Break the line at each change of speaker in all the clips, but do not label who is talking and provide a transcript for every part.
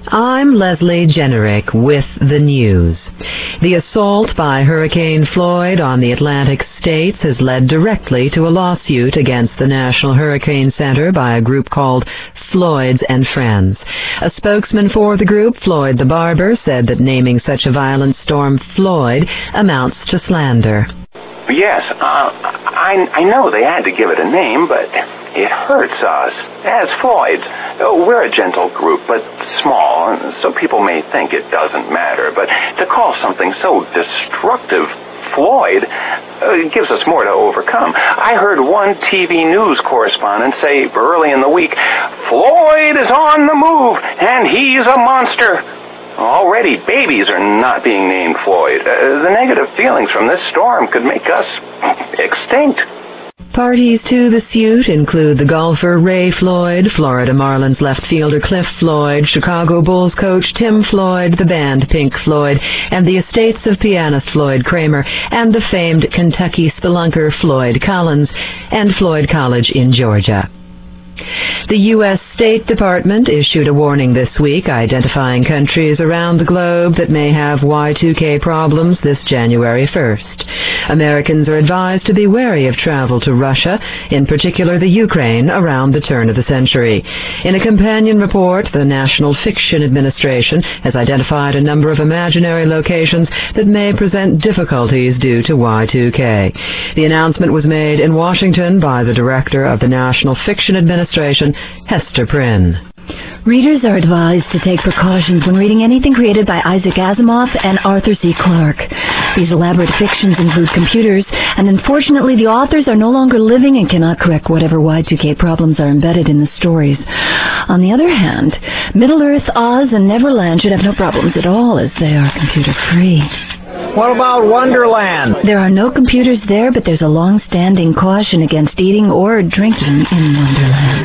I'm Leslie Generick with the news. The assault by Hurricane Floyd on the Atlantic states has led directly to a lawsuit against the National Hurricane Center by a group called Floyd's and Friends. A spokesman for the group, Floyd the Barber, said that naming such a violent storm Floyd amounts to slander.
Yes, I know they had to give it a name, but it hurts us. As Floyd's, we're a gentle group, but small, so people may think it doesn't matter. But to call something so destructive Floyd gives us more to overcome. I heard one TV news correspondent say early in the week, Floyd is on the move, and he's a monster. Already, babies are not being named Floyd. The negative feelings from this storm could make us extinct.
Parties to the suit include the golfer Ray Floyd, Florida Marlins left fielder Cliff Floyd, Chicago Bulls coach Tim Floyd, the band Pink Floyd, and the estates of pianist Floyd Kramer, and the famed Kentucky spelunker Floyd Collins, and Floyd College in Georgia. The U.S. State Department issued a warning this week identifying countries around the globe that may have Y2K problems this January 1st. Americans are advised to be wary of travel to Russia, in particular the Ukraine, around the turn of the century. In a companion report, the National Fiction Administration has identified a number of imaginary locations that may present difficulties due to Y2K. The announcement was made in Washington by the director of the National Fiction Administration, Hester Prynne.
Readers are advised to take precautions when reading anything created by Isaac Asimov and Arthur C. Clarke. These elaborate fictions include computers, and unfortunately the authors are no longer living and cannot correct whatever Y2K problems are embedded in the stories. On the other hand, Middle-earth, Oz, and Neverland should have no problems at all, as they are computer-free.
What about Wonderland?
There are no computers there, but there's a long-standing caution against eating or drinking in Wonderland.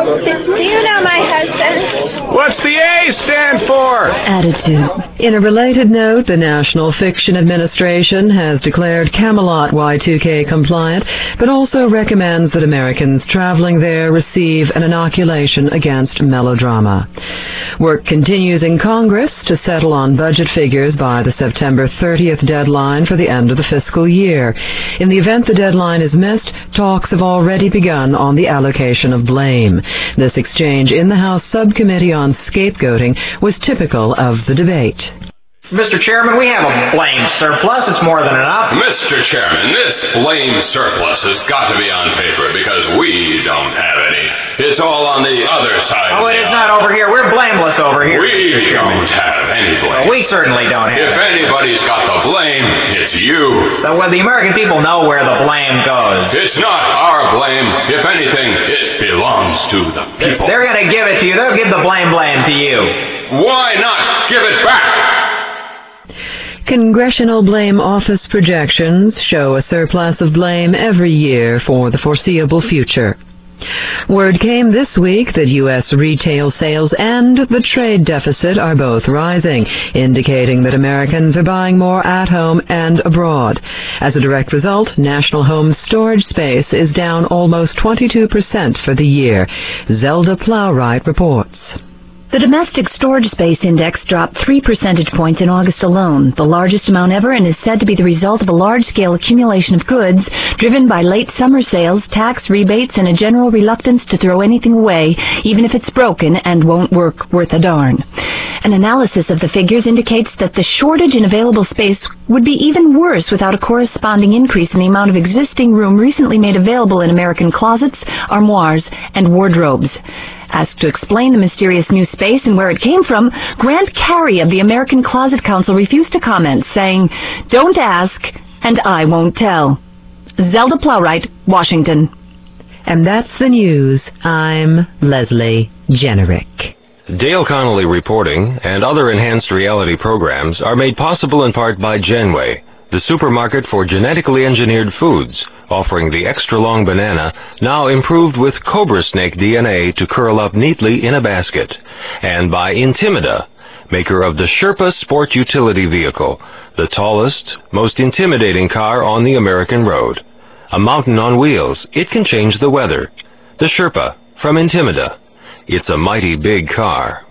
Do you know my husband?
What's the A stand for?
Attitude.
In a related note, the National Fiction Administration has declared Camelot Y2K compliant, but also recommends that Americans traveling there receive an inoculation against melodrama. Work continues in Congress to settle on budget figures by the September 30th deadline for the end of the fiscal year. In the event the deadline is missed, talks have already begun on the allocation of blame. This exchange in the House Subcommittee on Scapegoating was typical of the debate.
Mr. Chairman, we have a blame surplus. It's more than enough.
Mr. Chairman, this blame surplus has got to be on paper because we don't have any. It's all on the other side.
Oh, it's not over here. We're blameless over here.
We don't have any blame.
We certainly don't have
If anybody's got the blame, it's you.
Well, the American people know where the blame goes.
It's not our blame. If anything, it belongs to the people.
They're going to give it to you. They'll give the blame to you.
Why not give it back?
Congressional Blame Office projections show a surplus of blame every year for the foreseeable future. Word came this week that U.S. retail sales and the trade deficit are both rising, indicating that Americans are buying more at home and abroad. As a direct result, national home storage space is down almost 22% for the year. Zelda Plowright reports.
The domestic storage space index dropped 3 percentage points in August alone, the largest amount ever, and is said to be the result of a large-scale accumulation of goods driven by late summer sales, tax rebates, and a general reluctance to throw anything away, even if it's broken and won't work worth a darn. An analysis of the figures indicates that the shortage in available space would be even worse without a corresponding increase in the amount of existing room recently made available in American closets, armoires, and wardrobes. Asked to explain the mysterious new space and where it came from, Grant Carey of the American Closet Council refused to comment, saying, "Don't ask, and I won't tell." Zelda Plowright, Washington.
And that's the news. I'm Leslie Generick.
Dale Connolly reporting and other enhanced reality programs are made possible in part by Genway, the supermarket for genetically engineered foods, offering the extra-long banana, now improved with cobra snake DNA to curl up neatly in a basket, and by Intimida, maker of the Sherpa Sport Utility Vehicle, the tallest, most intimidating car on the American road. A mountain on wheels, it can change the weather. The Sherpa, from Intimida. It's a mighty big car.